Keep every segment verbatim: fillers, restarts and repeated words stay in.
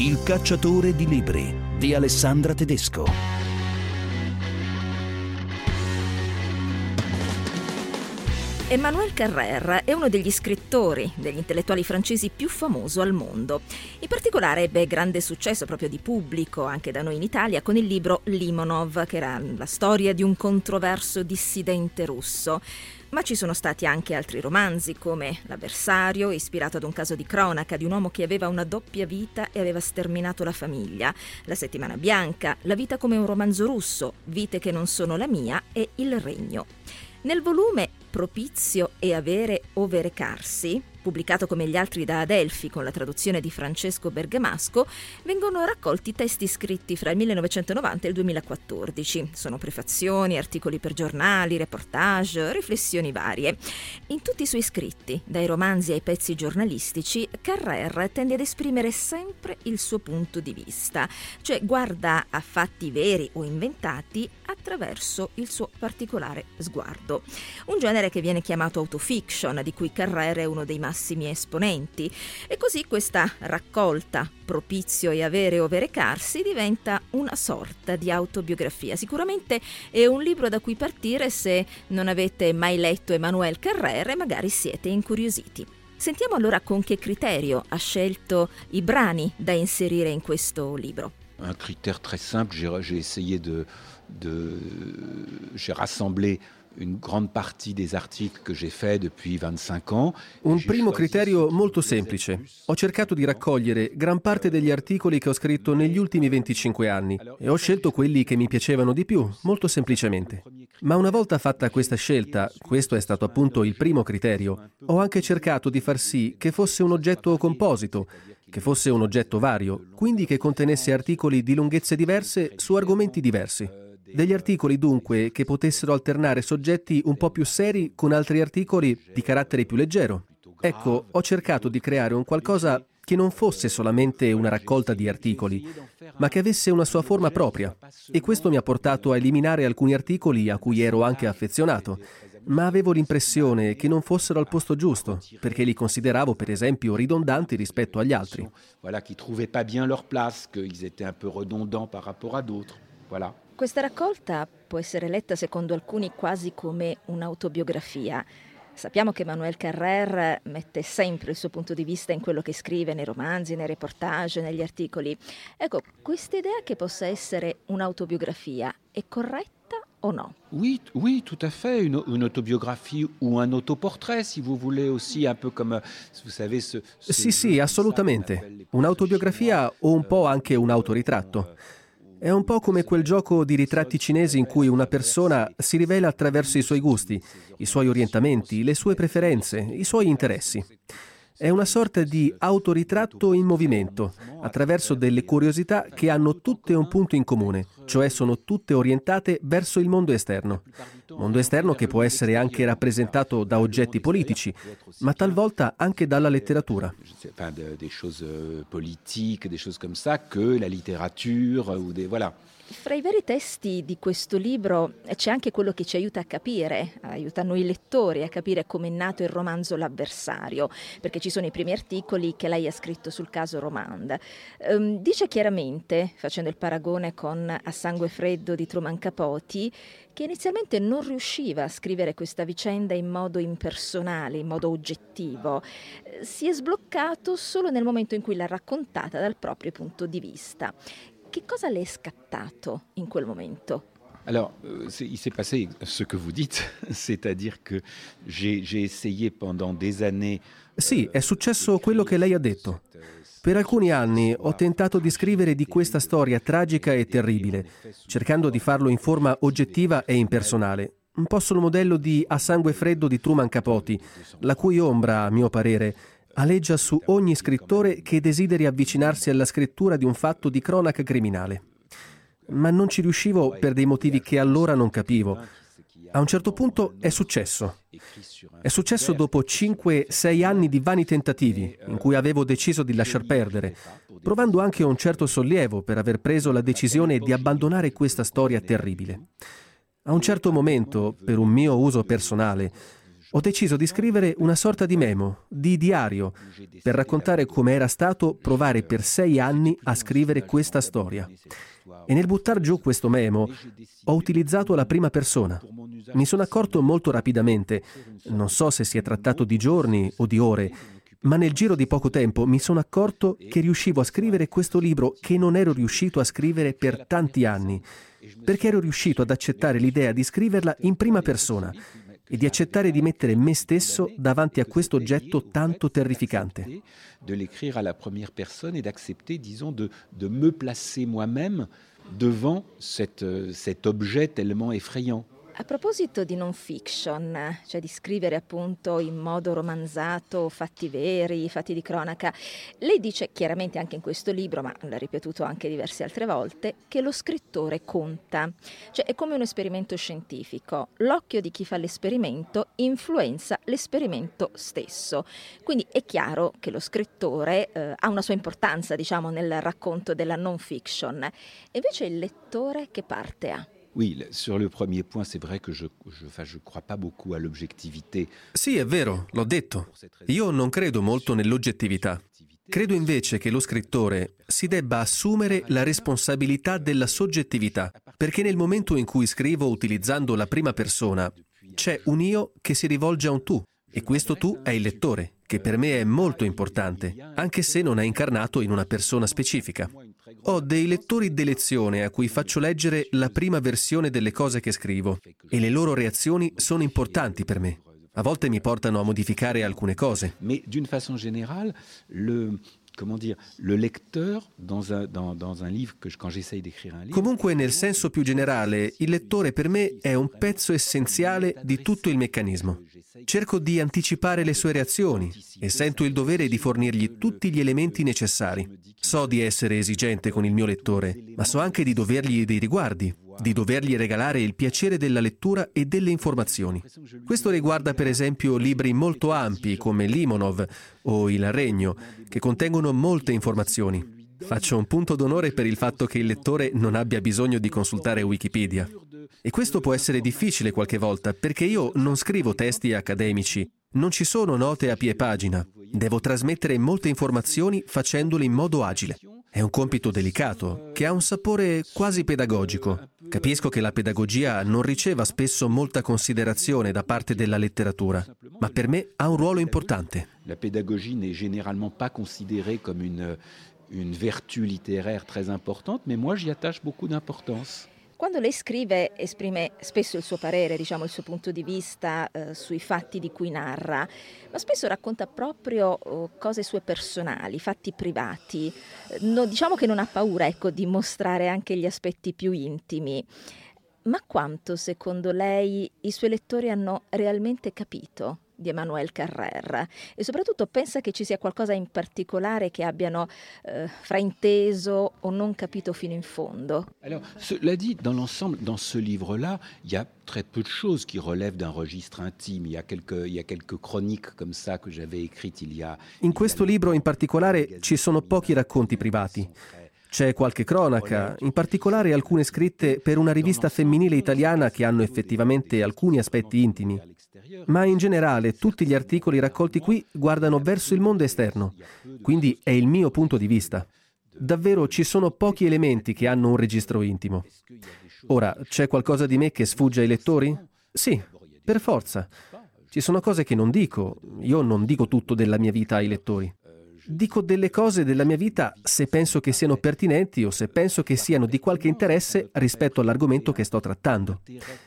Il cacciatore di libri di Alessandra Tedesco. Emmanuel Carrère è uno degli scrittori, degli intellettuali francesi più famoso al mondo. In particolare ebbe grande successo proprio di pubblico, anche da noi in Italia, con il libro Limonov, che era la storia di un controverso dissidente russo. Ma ci sono stati anche altri romanzi, come L'avversario, ispirato ad un caso di cronaca di un uomo che aveva una doppia vita e aveva sterminato la famiglia, La settimana bianca, La vita come un romanzo russo, Vite che non sono la mia e Il regno. Nel volume Propizio e avere o verecarsi, pubblicato come gli altri da Adelphi con la traduzione di Francesco Bergamasco, vengono raccolti testi scritti fra il millenovecentonovanta e il duemilaquattordici. Sono prefazioni, articoli per giornali, reportage, riflessioni varie. In tutti i suoi scritti, dai romanzi ai pezzi giornalistici, Carrère tende ad esprimere sempre il suo punto di vista, cioè guarda a fatti veri o inventati attraverso il suo particolare sguardo. Un genere che viene chiamato autofiction, di cui Carrère è uno dei massimi esponenti, e così questa raccolta Propizio e avere o verecarsi diventa una sorta di autobiografia. Sicuramente è un libro da cui partire se non avete mai letto Emmanuel Carrère e magari siete incuriositi. Sentiamo allora con che criterio ha scelto i brani da inserire in questo libro. Un critère très simple, j'ai, j'ai essayé de, de j'ai rassemblé une grande partie des articles que j'ai fait depuis venticinq ans. Un primo criterio molto semplice. Ho cercato di raccogliere gran parte degli articoli che ho scritto negli ultimi venticinque anni e ho scelto quelli che mi piacevano di più, molto semplicemente. Ma una volta fatta questa scelta, questo è stato appunto il primo criterio, ho anche cercato di far sì che fosse un oggetto composito, che fosse un oggetto vario, quindi che contenesse articoli di lunghezze diverse su argomenti diversi. Degli articoli dunque che potessero alternare soggetti un po' più seri con altri articoli di carattere più leggero. Ecco, ho cercato di creare un qualcosa che non fosse solamente una raccolta di articoli, ma che avesse una sua forma propria. E questo mi ha portato a eliminare alcuni articoli a cui ero anche affezionato, ma avevo l'impressione che non fossero al posto giusto, perché li consideravo per esempio ridondanti rispetto agli altri. Voilà, qui trouvaient pas bien leur place, qu'ils étaient un peu redondants par rapport à d'autres. Voilà. Questa raccolta può essere letta secondo alcuni quasi come un'autobiografia. Sappiamo che Emmanuel Carrère mette sempre il suo punto di vista in quello che scrive nei romanzi, nei reportage, negli articoli. Ecco, questa idea che possa essere un'autobiografia è corretta o no? Oui, oui, tout à fait, une, une autobiographie ou un autoportrait, si vous voulez aussi, un peu comme, vous savez, ce, ce... Sì, sì, assolutamente. Un'autobiografia o un po' anche un autoritratto. È un po' come quel gioco di ritratti cinesi in cui una persona si rivela attraverso i suoi gusti, i suoi orientamenti, le sue preferenze, i suoi interessi. È una sorta di autoritratto in movimento, attraverso delle curiosità che hanno tutte un punto in comune, cioè sono tutte orientate verso il mondo esterno. Mondo esterno che può essere anche rappresentato da oggetti politici, ma talvolta anche dalla letteratura. Des choses politiques, des choses comme ça, que la littérature ou des voilà. Fra i vari testi di questo libro c'è anche quello che ci aiuta a capire, aiuta noi lettori a capire come è nato il romanzo L'avversario, perché ci sono i primi articoli che lei ha scritto sul caso Romand. Um, dice chiaramente, facendo il paragone con A sangue freddo di Truman Capote, che inizialmente non riusciva a scrivere questa vicenda in modo impersonale, in modo oggettivo. Si è sbloccato solo nel momento in cui l'ha raccontata dal proprio punto di vista. Che cosa le è scattato in quel momento? Alors, euh, c'est, il s'est passé ce que vous dites, c'est-à-dire que j'ai, j'ai essayé pendant des années... Sì, è successo quello che lei ha detto. Per alcuni anni ho tentato di scrivere di questa storia tragica e terribile, cercando di farlo in forma oggettiva e impersonale, un po' sul modello di A sangue freddo di Truman Capote, la cui ombra, a mio parere, aleggia su ogni scrittore che desideri avvicinarsi alla scrittura di un fatto di cronaca criminale. Ma non ci riuscivo per dei motivi che allora non capivo. A un certo punto è successo. È successo dopo cinque sei anni di vani tentativi, in cui avevo deciso di lasciar perdere, provando anche un certo sollievo per aver preso la decisione di abbandonare questa storia terribile. A un certo momento, per un mio uso personale, Ho deciso di scrivere una sorta di memo, di diario, per raccontare come era stato provare per sei anni a scrivere questa storia. E nel buttar giù questo memo ho utilizzato la prima persona. Mi sono accorto molto rapidamente, non so se si è trattato di giorni o di ore, ma nel giro di poco tempo mi sono accorto che riuscivo a scrivere questo libro che non ero riuscito a scrivere per tanti anni, perché ero riuscito ad accettare l'idea di scriverla in prima persona e di accettare di mettere me stesso davanti a questo oggetto tanto terrificante. De l'écrire à la première personne et d'accepter, disons, de, de me placer moi-même devant cet, cet objet tellement effrayant. A proposito di non fiction, cioè di scrivere appunto in modo romanzato fatti veri, fatti di cronaca, lei dice chiaramente anche in questo libro, ma l'ha ripetuto anche diverse altre volte, che lo scrittore conta. Cioè è come un esperimento scientifico. L'occhio di chi fa l'esperimento influenza l'esperimento stesso. Quindi è chiaro che lo scrittore eh, ha una sua importanza, diciamo, nel racconto della non fiction. E invece il lettore che parte ha? Oui, sur le premier point, c'est vrai que je je enfin, je crois pas beaucoup à l'objectivité. Sì, è vero, l'ho detto. Io non credo molto nell'oggettività. Credo invece che lo scrittore si debba assumere la responsabilità della soggettività, perché nel momento in cui scrivo utilizzando la prima persona, c'è un io che si rivolge a un tu, e questo tu è il lettore, che per me è molto importante, anche se non è incarnato in una persona specifica. Ho dei lettori d'elezione a cui faccio leggere la prima versione delle cose che scrivo e le loro reazioni sono importanti per me. A volte mi portano a modificare alcune cose. Mais d'une façon générale, le comment dire, le lecteur dans un dans dans un livre que quand j'essaye d'écrire un livre. Comunque, nel senso più generale, il lettore per me è un pezzo essenziale di tutto il meccanismo. Cerco di anticipare le sue reazioni e sento il dovere di fornirgli tutti gli elementi necessari. So di essere esigente con il mio lettore, ma so anche di dovergli dei riguardi, di dovergli regalare il piacere della lettura e delle informazioni. Questo riguarda per esempio libri molto ampi come Limonov o Il Regno, che contengono molte informazioni. Faccio un punto d'onore per il fatto che il lettore non abbia bisogno di consultare Wikipedia. E questo può essere difficile qualche volta, perché io non scrivo testi accademici, non ci sono note a piè pagina. Devo trasmettere molte informazioni facendole in modo agile. È un compito delicato, che ha un sapore quasi pedagogico. Capisco che la pedagogia non riceva spesso molta considerazione da parte della letteratura, ma per me ha un ruolo importante. La pédagogie n'est généralement pas considérée comme une une vertu littéraire très importante, mais moi j'y attache beaucoup d'importance. Quando lei scrive esprime spesso il suo parere, diciamo il suo punto di vista eh, sui fatti di cui narra, ma spesso racconta proprio oh, cose sue personali, fatti privati. No, diciamo che non ha paura, ecco, di mostrare anche gli aspetti più intimi. Ma quanto, secondo lei, i suoi lettori hanno realmente capito di Emmanuel Carrère? E soprattutto pensa che ci sia qualcosa in particolare che abbiano eh, frainteso o non capito fino in fondo? Alors, cela dit, dans l'ensemble, dans ce livre-là, il y a très peu de choses qui relèvent d'un registre intime. Il y a quelques, il y a quelques chroniques comme ça que j'avais écrites il y a... In questo libro in particolare ci sono pochi racconti privati. C'è qualche cronaca, in particolare alcune scritte per una rivista femminile italiana che hanno effettivamente alcuni aspetti intimi. Ma in generale tutti gli articoli raccolti qui guardano verso il mondo esterno, quindi è il mio punto di vista. Davvero ci sono pochi elementi che hanno un registro intimo. Ora, c'è qualcosa di me che sfugge ai lettori? Sì, per forza. Ci sono cose che non dico, io non dico tutto della mia vita ai lettori. Dico delle cose della mia vita se penso che siano pertinenti o se penso che siano di qualche interesse rispetto all'argomento che sto trattando.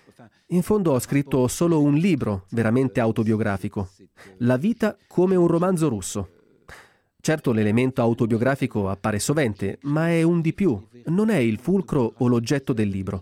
In fondo ho scritto solo un libro veramente autobiografico, La vita come un romanzo russo. Certo, l'elemento autobiografico appare sovente, ma è un di più, non è il fulcro o l'oggetto del libro.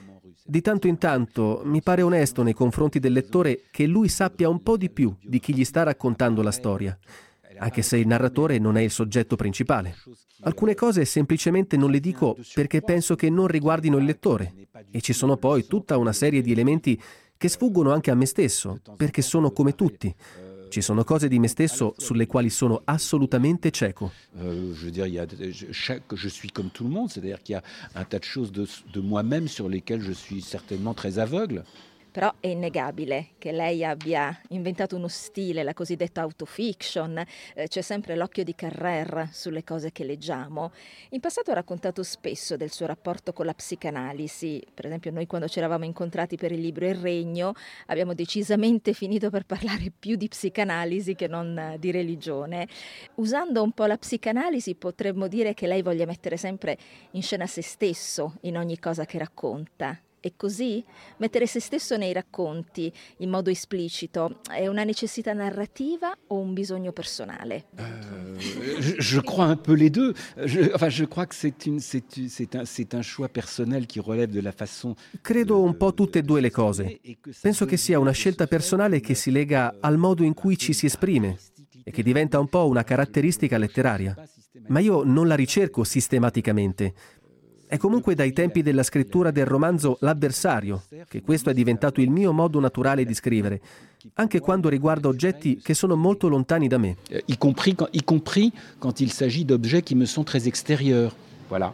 Di tanto in tanto mi pare onesto nei confronti del lettore che lui sappia un po' di più di chi gli sta raccontando la storia, anche se il narratore non è il soggetto principale. Alcune cose semplicemente non le dico perché penso che non riguardino il lettore, e ci sono poi tutta una serie di elementi che sfuggono anche a me stesso, perché sono come tutti. Ci sono cose di me stesso sulle quali sono assolutamente cieco. Euh, je veux dire, il y a, chaque, je suis comme tout le monde, c'est-à-dire qu'il y a un tas de choses de, de moi-même sur lesquelles je suis certainement très aveugle. Però è innegabile che lei abbia inventato uno stile, la cosiddetta autofiction, eh, c'è sempre l'occhio di Carrère sulle cose che leggiamo. In passato ha raccontato spesso del suo rapporto con la psicanalisi, per esempio noi quando ci eravamo incontrati per il libro Il Regno abbiamo decisamente finito per parlare più di psicanalisi che non di religione. Usando un po' la psicanalisi potremmo dire che lei voglia mettere sempre in scena se stesso in ogni cosa che racconta. E così mettere se stesso nei racconti in modo esplicito è una necessità narrativa o un bisogno personale? Euh, je, je crois un peu les deux. Je, enfin, je crois que c'est une, c'est, c'est un, c'est un choix personnel qui relève de la façon. Credo un po' tutte e due le cose. Penso che sia una scelta personale che si lega al modo in cui ci si esprime e che diventa un po' una caratteristica letteraria. Ma io non la ricerco sistematicamente. È comunque dai tempi della scrittura del romanzo L'Avversario che questo è diventato il mio modo naturale di scrivere, anche quando riguarda oggetti che sono molto lontani da me. Y compris, y compris quand il s'agit d'objets qui me sont très extérieurs. Voilà.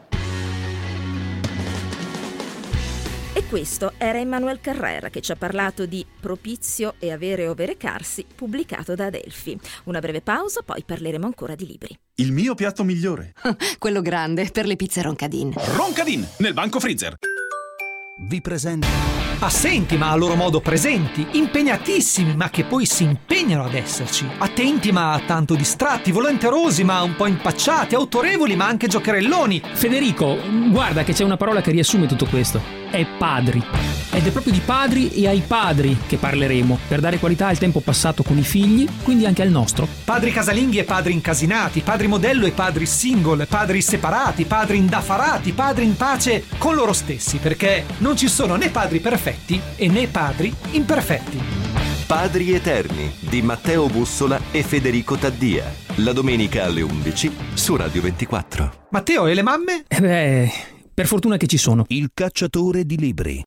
E questo era Emmanuel Carrère che ci ha parlato di Propizio e Avere o Verecarsi, pubblicato da Adelphi. Una breve pausa, poi parleremo ancora di libri. Il mio piatto migliore. Quello grande, per le pizze Roncadin. Roncadin, nel banco freezer. Vi presento Assenti ma a loro modo presenti, impegnatissimi ma che poi si impegnano ad esserci, attenti ma tanto distratti, volenterosi ma un po' impacciati, autorevoli ma anche giocherelloni. Federico, guarda che c'è una parola che riassume tutto questo: è padri. Ed è proprio di padri e ai padri che parleremo, per dare qualità al tempo passato con i figli, quindi anche al nostro. Padri casalinghi e padri incasinati, padri modello e padri single, padri separati, padri indaffarati, padri in pace con loro stessi, perché non ci sono né padri perfetti e né padri imperfetti. Padri Eterni di Matteo Bussola e Federico Taddia, la domenica alle undici su Radio ventiquattro. Matteo, e le mamme? Eh beh, per fortuna che ci sono. Il cacciatore di libri.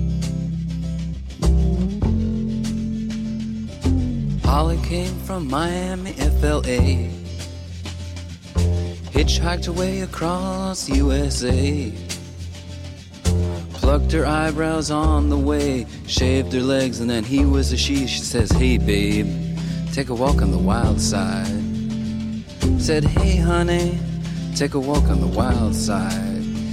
Holly came from Miami, F L A, hitchhiked away across U S A, plucked her eyebrows on the way, shaved her legs, and then he was a she. She says, hey babe, take a walk on the wild side. Said, hey honey, take a walk on the wild side.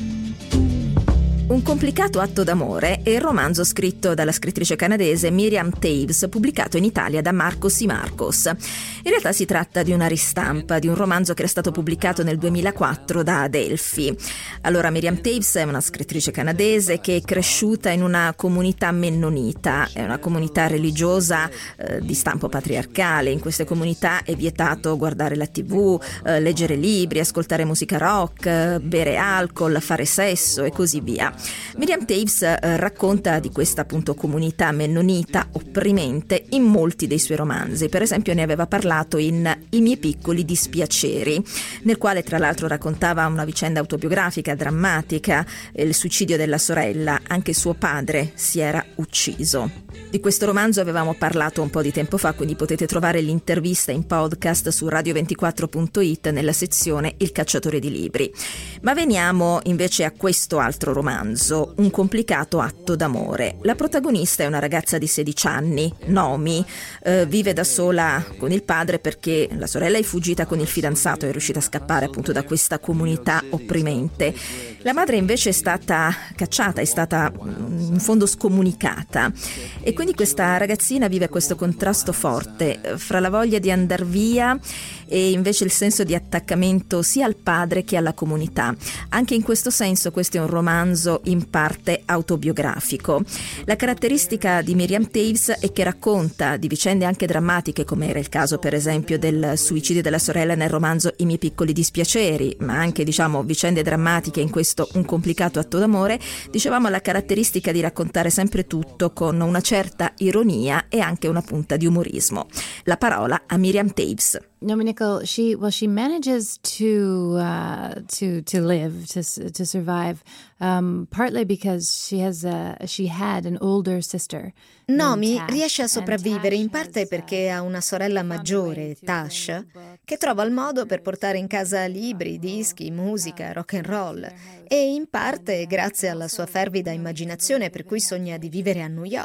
Un complicato atto d'amore è il romanzo scritto dalla scrittrice canadese Miriam Toews, pubblicato in Italia da Marcos y Marcos. In realtà si tratta di una ristampa di un romanzo che era stato pubblicato nel duemilaquattro da Adelphi. Allora, Miriam Toews è una scrittrice canadese che è cresciuta in una comunità mennonita, è una comunità religiosa eh, di stampo patriarcale. In queste comunità è vietato guardare la tivù, eh, leggere libri, ascoltare musica rock, eh, bere alcol, fare sesso e così via. Miriam Toews eh, racconta di questa appunto comunità mennonita opprimente in molti dei suoi romanzi. Per esempio ne aveva parlato in I miei piccoli dispiaceri, nel quale tra l'altro raccontava una vicenda autobiografica drammatica, il suicidio della sorella. Anche suo padre si era ucciso. Di questo romanzo avevamo parlato un po' di tempo fa, quindi potete trovare l'intervista in podcast su radio ventiquattro punto it nella sezione Il cacciatore di libri. Ma veniamo invece a questo altro romanzo, Un complicato atto d'amore. La protagonista è una ragazza di sedici anni, Nomi, eh, vive da sola con il padre perché la sorella è fuggita con il fidanzato, è riuscita a scappare appunto da questa comunità opprimente. La madre invece è stata cacciata, è stata in fondo scomunicata, e quindi questa ragazzina vive questo contrasto forte fra la voglia di andar via e invece il senso di attaccamento sia al padre che alla comunità. Anche in questo senso questo è un romanzo in parte autobiografico. La caratteristica di Miriam Toews è che racconta di vicende anche drammatiche, come era il caso per esempio del suicidio della sorella nel romanzo I miei piccoli dispiaceri, ma anche diciamo vicende drammatiche in questo Un complicato atto d'amore. Dicevamo la caratteristica di raccontare sempre tutto con una certa ironia e anche una punta di umorismo. La parola a Miriam Toews. Naomi Nickel, she well, she manages to uh, to to live, to to survive, um, partly because she has a she had an older sister. Nomi riesce a sopravvivere in parte perché ha una sorella maggiore, Tash, che trova il modo per portare in casa libri, dischi, musica, rock and roll, e in parte grazie alla sua fervida immaginazione per cui sogna di vivere a New York.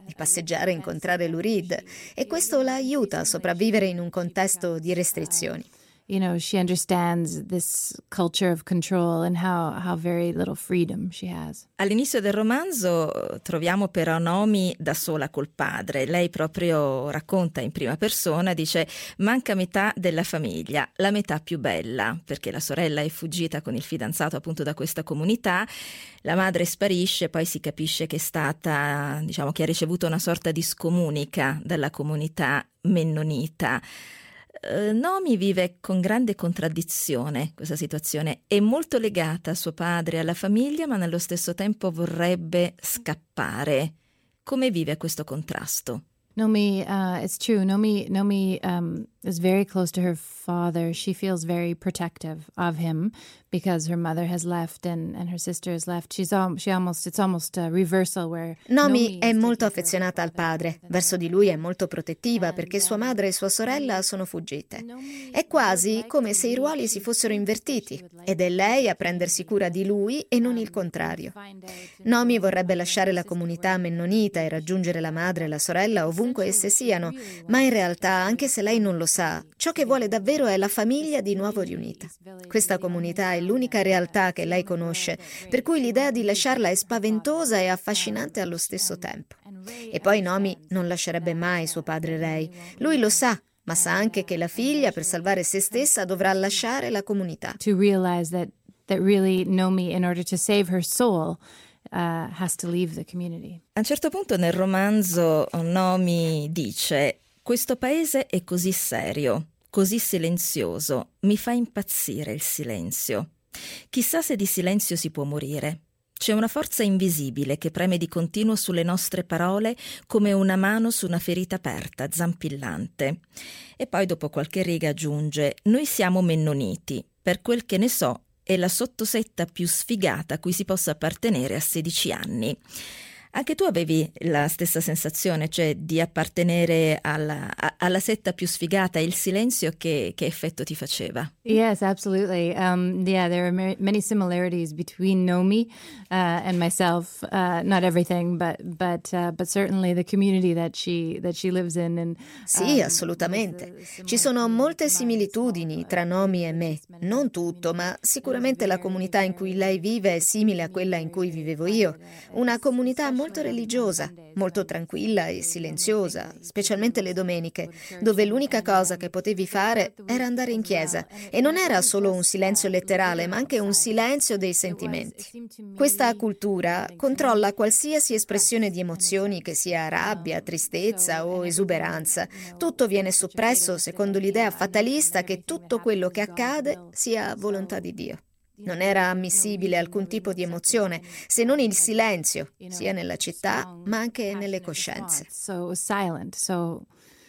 il passeggiare e incontrare Lou Reed, e questo la aiuta a sopravvivere in un contesto di restrizioni. You know, she understands this culture of control and how, how very little freedom she has. All'inizio del romanzo troviamo però Nomi da sola col padre. Lei proprio racconta in prima persona, dice: manca metà della famiglia, la metà più bella, perché la sorella è fuggita con il fidanzato appunto da questa comunità, la madre sparisce, poi si capisce che è stata, diciamo che ha ricevuto una sorta di scomunica dalla comunità mennonita. Nomi vive con grande contraddizione questa situazione, è molto legata a suo padre e alla famiglia, ma nello stesso tempo vorrebbe scappare. Come vive questo contrasto? Nomi, uh, it's true. Nomi, Nomi um, is very close to her father. She feels very protective of him because her mother has left and, and her sister has left. She's al- she almost it's almost a reversal where Nomi è molto affezionata al padre. Verso di lui è molto protettiva perché sua madre e sua sorella sono fuggite. È quasi come se i ruoli si fossero invertiti ed è lei a prendersi cura di lui e non il contrario. Nomi vorrebbe lasciare la comunità mennonita e raggiungere la madre e la sorella ovunque esse siano, ma in realtà, anche se lei non lo sa, ciò che vuole davvero è la famiglia di nuovo riunita. Questa comunità è l'unica realtà che lei conosce, per cui l'idea di lasciarla è spaventosa e affascinante allo stesso tempo. E poi Nomi non lascerebbe mai suo padre Ray. Lui lo sa, ma sa anche che la figlia, per salvare se stessa, dovrà lasciare la comunità. To realize that that really Nomi, in order to save her soul, Uh, has to leave the community. A un certo punto nel romanzo Nomi dice: questo paese è così serio, così silenzioso, mi fa impazzire il silenzio. Chissà se di silenzio si può morire. C'è una forza invisibile che preme di continuo sulle nostre parole come una mano su una ferita aperta, zampillante. E poi dopo qualche riga aggiunge: noi siamo mennoniti, per quel che ne so è la sottosetta più sfigata a cui si possa appartenere a sedici anni. Anche tu avevi la stessa sensazione, cioè di appartenere alla, a, alla setta più sfigata, e il silenzio che, che effetto ti faceva? Yes, absolutely. Um, yeah, there are ma- many similarities between Nomi uh, and myself. Uh, not everything, but but uh, but certainly the community that she that she lives in. And, um, sì, assolutamente. Ci sono molte similitudini tra Nomi e me. Non tutto, ma sicuramente la comunità in cui lei vive è simile a quella in cui vivevo io. Una comunità molto religiosa, molto tranquilla e silenziosa, specialmente le domeniche, dove l'unica cosa che potevi fare era andare in chiesa. E non era solo un silenzio letterale, ma anche un silenzio dei sentimenti. Questa cultura controlla qualsiasi espressione di emozioni, che sia rabbia, tristezza o esuberanza. Tutto viene soppresso secondo l'idea fatalista che tutto quello che accade sia volontà di Dio. Non era ammissibile alcun tipo di emozione, se non il silenzio, sia nella città, ma anche nelle coscienze. So silent, so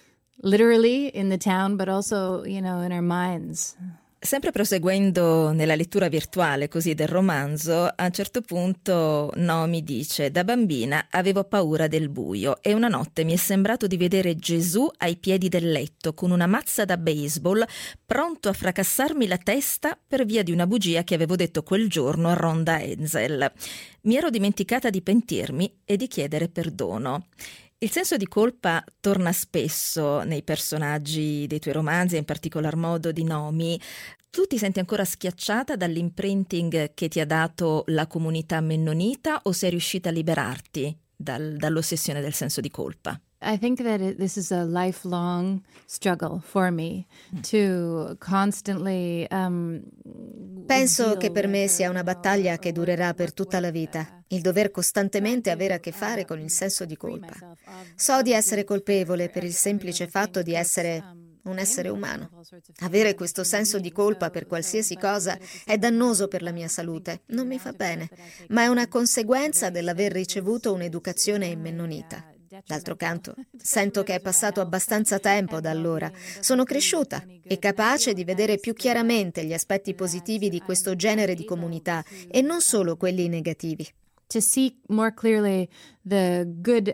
literally in the town, but also, you know, in our minds. Sempre proseguendo nella lettura virtuale così del romanzo, a un certo punto Nomi dice: da bambina avevo paura del buio e una notte mi è sembrato di vedere Gesù ai piedi del letto con una mazza da baseball pronto a fracassarmi la testa per via di una bugia che avevo detto quel giorno a Rhonda Hensel. Mi ero dimenticata di pentirmi e di chiedere perdono. Il senso di colpa torna spesso nei personaggi dei tuoi romanzi, e in particolar modo di Nomi. Tu ti senti ancora schiacciata dall'imprinting che ti ha dato la comunità mennonita, o sei riuscita a liberarti dal, dall'ossessione del senso di colpa? I think that it, this is a lifelong struggle for me to constantly um, Penso che per me sia una battaglia che durerà per tutta la vita, il dover costantemente avere a che fare con il senso di colpa. So di essere colpevole per il semplice fatto di essere un essere umano. Avere questo senso di colpa per qualsiasi cosa è dannoso per la mia salute, non mi fa bene, ma è una conseguenza dell'aver ricevuto un'educazione mennonita. D'altro canto, sento che è passato abbastanza tempo da allora. Sono cresciuta e capace di vedere più chiaramente gli aspetti positivi di questo genere di comunità e non solo quelli negativi. To see more clearly the good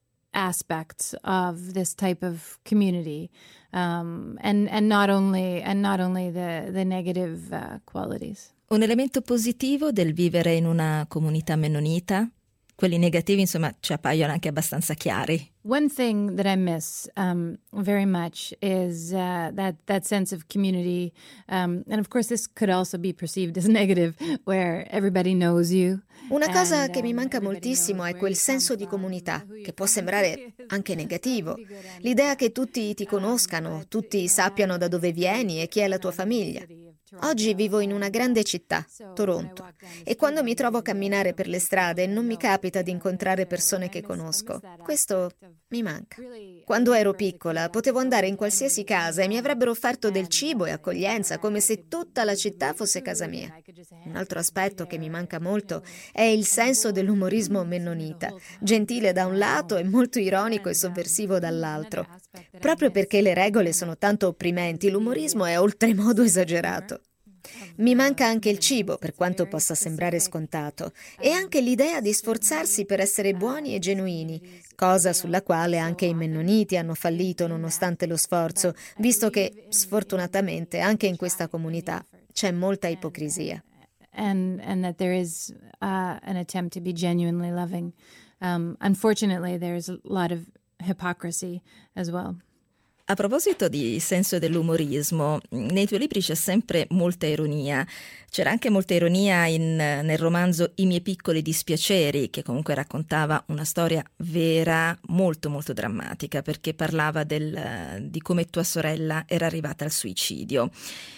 aspects of this type of community, um, and and not only and not only the the negative uh, qualities. Un elemento positivo del vivere in una comunità mennonita? quelli negativi insomma ci appaiono anche abbastanza chiari. One thing that I miss um, very much is uh, that that sense of community, um, and of course this could also be perceived as negative, where everybody knows you. Una cosa che mi manca moltissimo è quel senso di comunità, che può sembrare anche negativo. L'idea che tutti ti conoscano, tutti sappiano da dove vieni e chi è la tua famiglia. Oggi vivo in una grande città, Toronto, e quando mi trovo a camminare per le strade non mi capita di incontrare persone che conosco. Questo mi manca. Quando ero piccola potevo andare in qualsiasi casa e mi avrebbero offerto del cibo e accoglienza come se tutta la città fosse casa mia. Un altro aspetto che mi manca molto è il senso dell'umorismo mennonita, gentile da un lato e molto ironico e sovversivo dall'altro. Proprio perché le regole sono tanto opprimenti, l'umorismo è oltremodo esagerato. Mi manca anche il cibo, per quanto possa sembrare scontato, e anche l'idea di sforzarsi per essere buoni e genuini, cosa sulla quale anche i mennoniti hanno fallito nonostante lo sforzo, visto che, sfortunatamente, anche in questa comunità c'è molta ipocrisia. And, and that there is uh, an attempt to be genuinely loving. Um, unfortunately, there's a lot of hypocrisy as well. A proposito di senso dell'umorismo, nei tuoi libri c'è sempre molta ironia. C'era anche molta ironia in, nel romanzo I miei piccoli dispiaceri, che comunque raccontava una storia vera, molto molto drammatica, perché parlava del, di come tua sorella era arrivata al suicidio.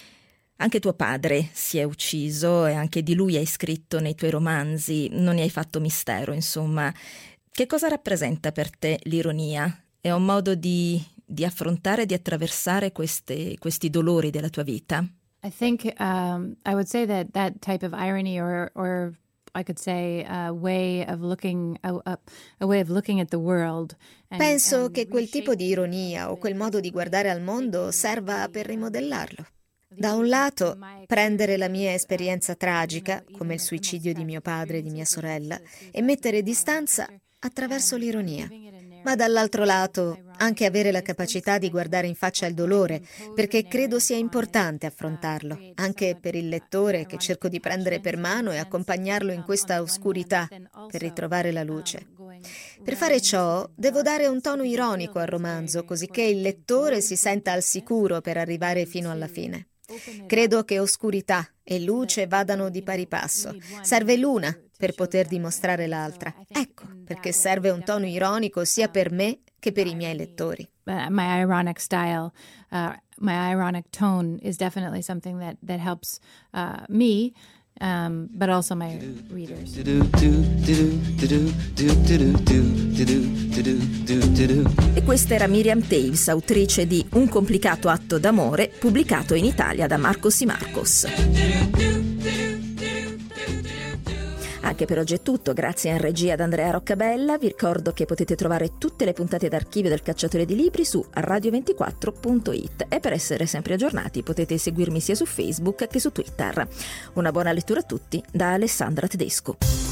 Anche tuo padre si è ucciso e anche di lui hai scritto nei tuoi romanzi, non ne hai fatto mistero, insomma. Che cosa rappresenta per te l'ironia? È un modo di... di affrontare e di attraversare queste, questi dolori della tua vita? I think um, I would say that that type of irony, or or I could say a way of looking a, a way of looking at the world. And, Penso and che quel tipo di ironia o quel modo di guardare al mondo serva per rimodellarlo. Da un lato, prendere la mia esperienza tragica, come il suicidio di mio padre e di mia sorella, e mettere distanza attraverso l'ironia. Ma dall'altro lato, anche avere la capacità di guardare in faccia il dolore, perché credo sia importante affrontarlo, anche per il lettore che cerco di prendere per mano e accompagnarlo in questa oscurità per ritrovare la luce. Per fare ciò, devo dare un tono ironico al romanzo, così che il lettore si senta al sicuro per arrivare fino alla fine. Credo che oscurità e luce vadano di pari passo. Serve l'una per poter dimostrare l'altra. Ecco, perché serve un tono ironico sia per me che per i miei lettori. Uh, my ironic style, uh, my ironic tone is definitely something that, that helps uh, me, um, but also my readers. E questa era Miriam Toews, autrice di Un complicato atto d'amore, pubblicato in Italia da Marcos y Marcos. Anche per oggi è tutto, grazie in regia ad Andrea Roccabella. Vi ricordo che potete trovare tutte le puntate d'archivio del Cacciatore di Libri su radio ventiquattro punto it e per essere sempre aggiornati potete seguirmi sia su Facebook che su Twitter. Una buona lettura a tutti da Alessandra Tedesco.